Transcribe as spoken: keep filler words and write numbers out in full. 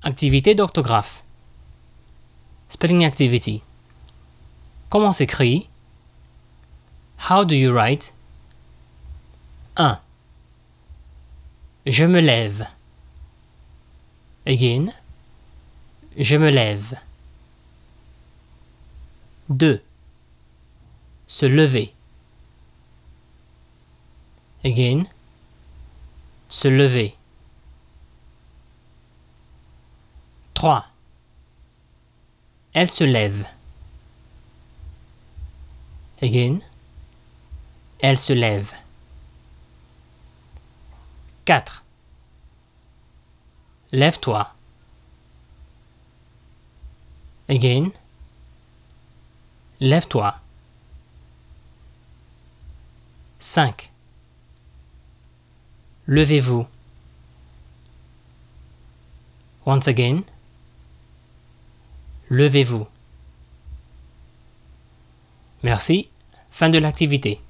Activité d'orthographe. Spelling activity. Comment s'écrit? How do you write? un. Je me lève. Again. Je me lève. deux. Se lever. Again. Se lever. trois. Elle se lève. Again. Elle se lève. quatre. Lève-toi. Again. Lève-toi. cinq. Levez-vous. Once again. Levez-vous. Merci. Fin de l'activité.